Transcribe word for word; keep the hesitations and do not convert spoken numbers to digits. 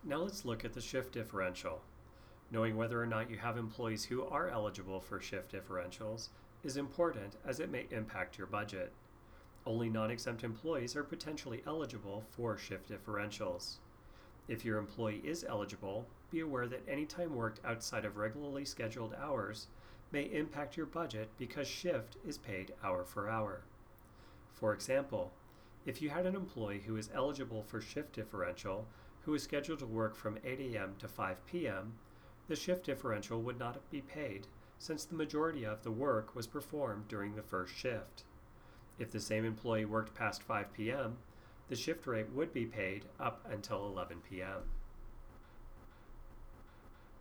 Now let's look at the shift differential. Knowing whether or not you have employees who are eligible for shift differentials is important as it may impact your budget. Only non-exempt employees are potentially eligible for shift differentials. If your employee is eligible, be aware that any time worked outside of regularly scheduled hours may impact your budget because shift is paid hour for hour. For example, if you had an employee who is eligible for shift differential who is scheduled to work from eight a m to five p m, the shift differential would not be paid since the majority of the work was performed during the first shift. If the same employee worked past five p m, the shift rate would be paid up until eleven p m